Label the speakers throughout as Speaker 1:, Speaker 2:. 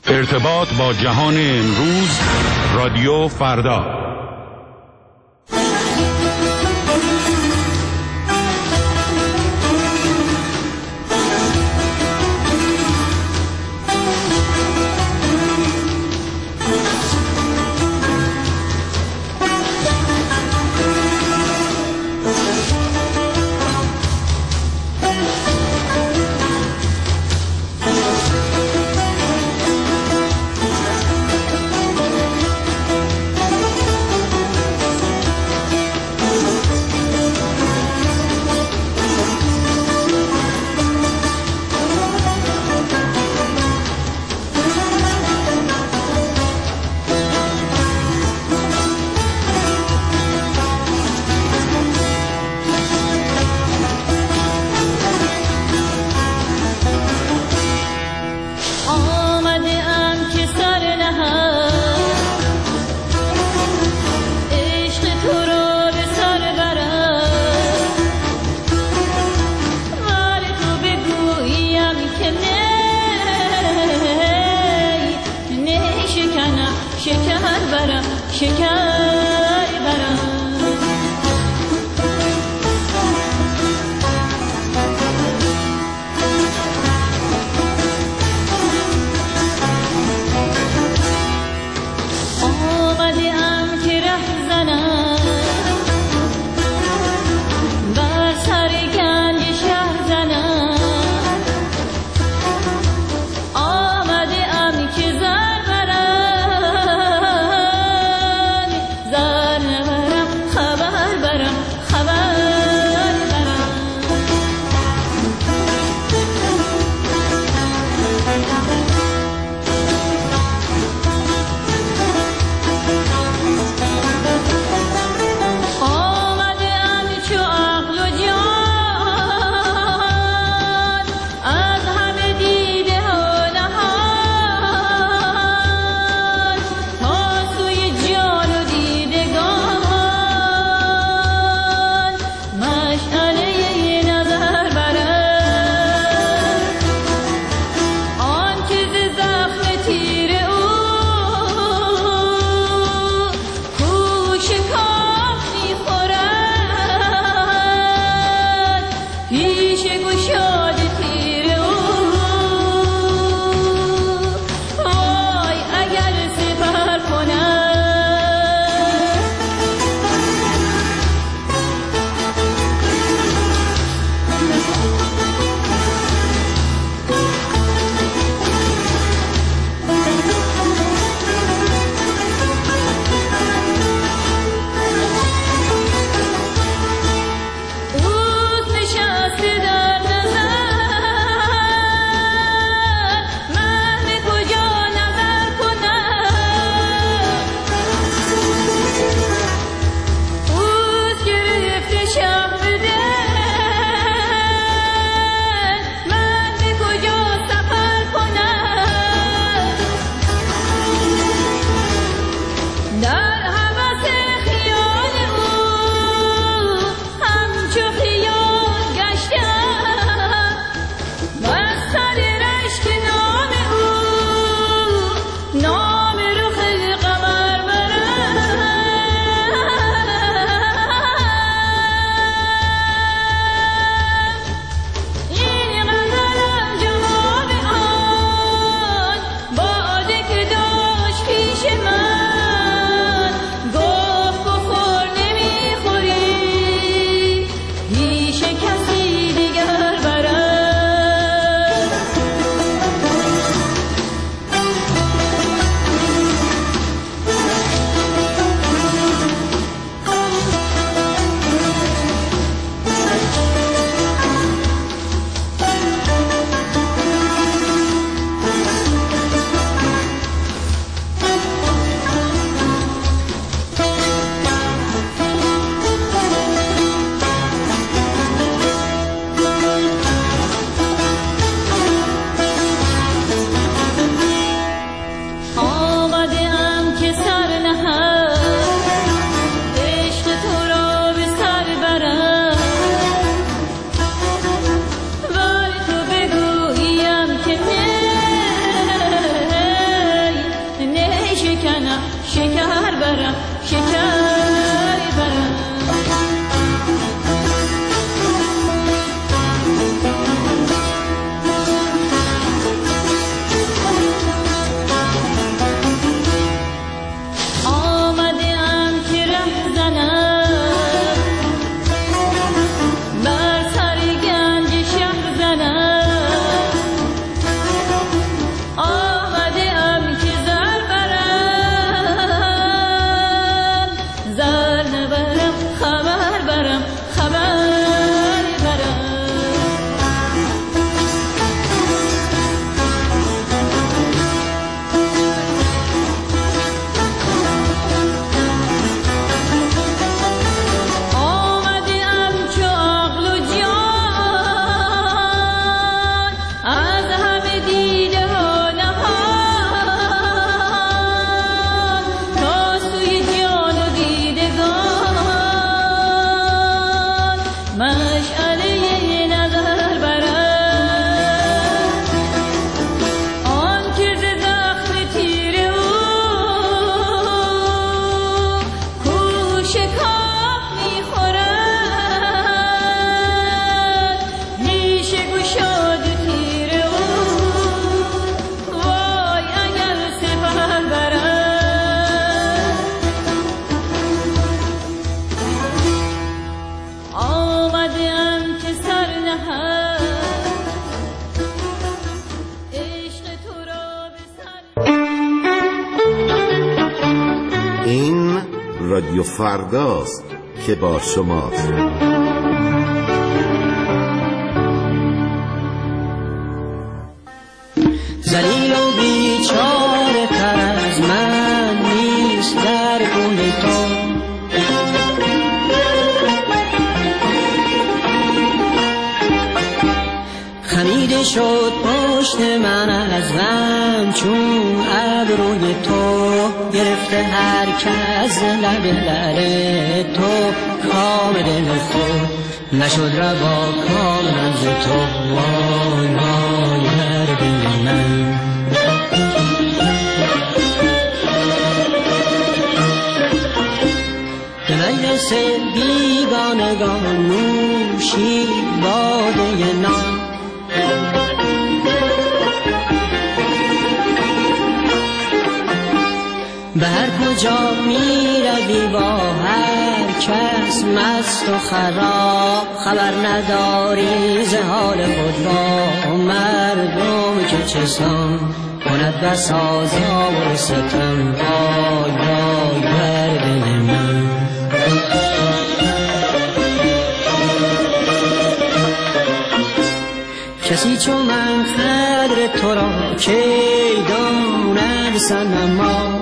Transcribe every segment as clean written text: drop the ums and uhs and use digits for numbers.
Speaker 1: ارتباط با جهان امروز، رادیو فردا.
Speaker 2: شکر برم شکر برم.
Speaker 3: رادیو فرداست که با شماست.
Speaker 4: ذلیل و بیچاره تر از من نیست در گونه تو، خمیده شد پشت من از غم چون ابروی تو، گرفته هر کس لب لعل تو، کام دل خود نشد روا کامم ز تو. وای وای هر دل من، به مجلس بیگانگان نوشی باده نام، به هر کجا می روی با هر کس مست و خراب، خبر نداری ز حال خود با مردم که چسان کند بس آزار و ستم. وای وای بر دل من، کسی چون من قدر تو را که داند صنما،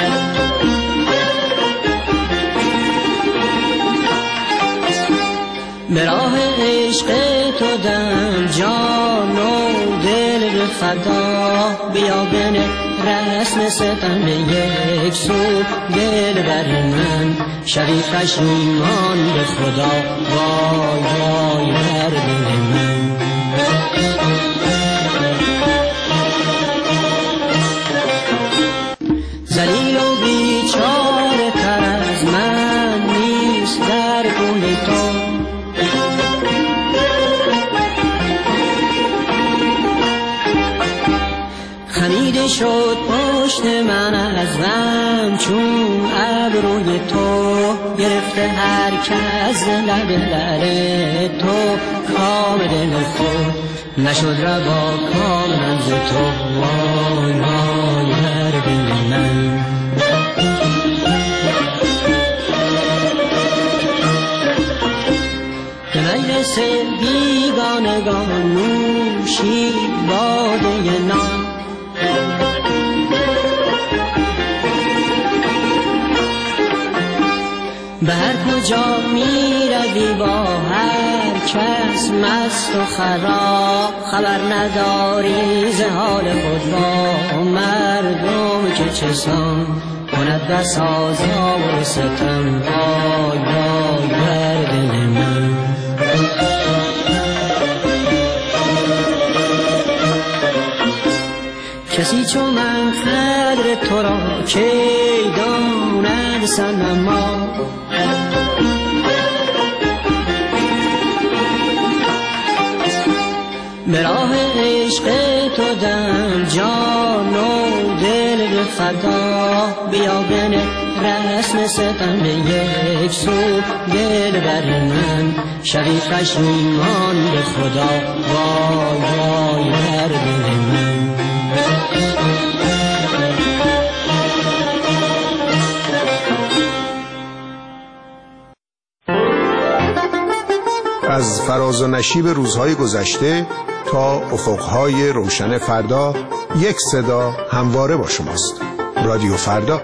Speaker 4: به راه عشق تو دم جان و دل به فدا، بیا بنه رسم ستم به یک سو دل بر من، شبی پشیمان به خدا. وای وای بر دل من، ذلیل و بیچاره تر از من نیست در گونه تو، خمیده شد پشت من از غم چون ابروی تو، گرفته هر کس لب لعل تو، کام دل خود نشد روا کامم ز تو. وای وای هر دل من، به مجلس بیگانگان نوشی باده نام، به هر کجا می روی با هر کس مست و خراب، خبر نداری ز حال خود با مردم که چسان کند بس آزار و ستم. وای وای بر دل من، کسی چون من قدر تو را که داند صنما. به راه عشق تو دم جان و دل به فدا، بیا بنه رسم ستم به یک سو دل بر من، شبی پشیمان به خدا وای وای بر دل من.
Speaker 5: از فراز و نشیب روزهای گذشته تا افقهای روشن فردا، یک صدا همواره با شماست. رادیو فردا.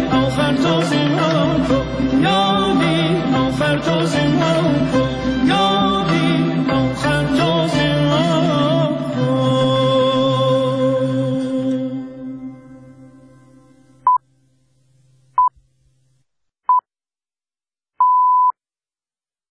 Speaker 6: No